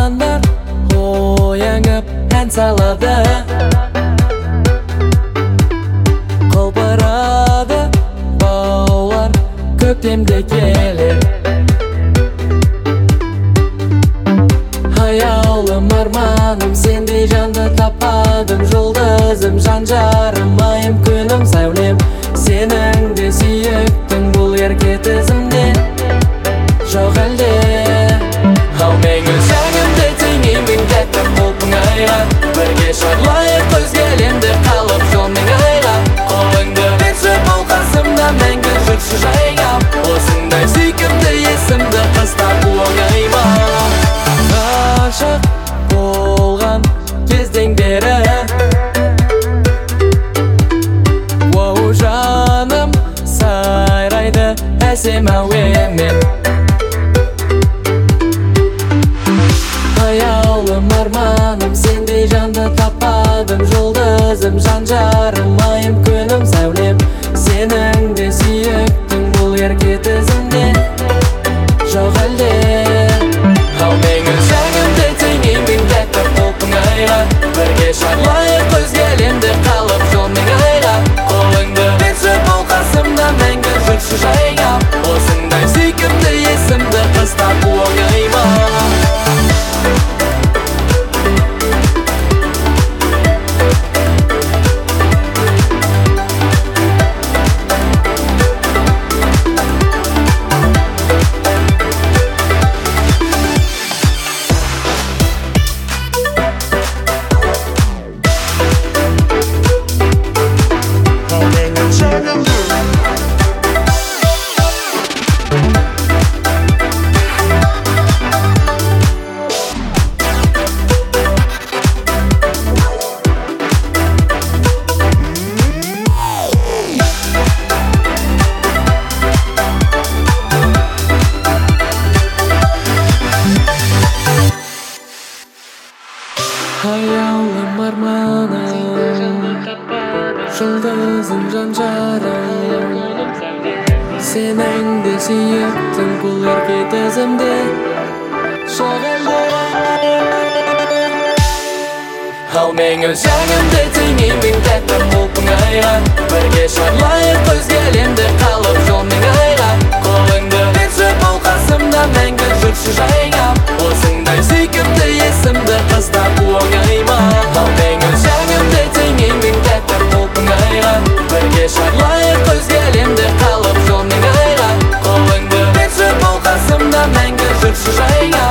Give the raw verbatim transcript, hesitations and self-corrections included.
Armanlar oyanıp en saladı, Kılbıradı bağlar köktemde gelir. Hayalim armanım sende janda tapadım, Жұлдызым жанжарым айым күнім сәулем. Сенің де сүйіктің бұл ерке тізімде жоқ әлде. Ал меңіл жәгімді теңеймін тәтті құлпың айға, бірге шарлайық көзге әлемді қалып жолмен айға. Қолыңды берші бұл қасымда мәңгі жүрші жайғап, осындай сүйкімді есімді қыстап оңай ма. Ғашық болған кезден бері оу жаным сайрайды әсем әуенмен. Hayalim armanım sendей жанды тападым, Жұлдызым жанжарым айым күнім сәулем. Сенің де сүйіктің бұл ерке тізімде жоқ әлде. Ал меңіл жәгімді теңеймін тәтті құлпың айға, бірге шарлайық көзге әлемді қалып жолмен айға. Қолыңды берші бұл қасымда мәңгі жүрші жайғап, осындай сүйкімді есімді қыстап оңай ма. Hayalim armanım, Жұлдызым жанжарым, Сенің де сүйіктің бұл ерке тізімде жоқ әлде. Ал меңіл жәгімді теңеймін тәтті құлпың айға, бірге шарлайық көзге әлемді қалып жолмен айға. Қолыңды берші бұл қасымда мәңгі жүрші жайғап, осындай сүйкімді есімді қыстап оңай ма. Ал меңіл жәгімді теңеймін тәтті құлпың айға, бірге шарлайық көзге әлемді қалып жолмен айға. Қолыңды берші бұл қасымда мәңгі жүрші жайғап,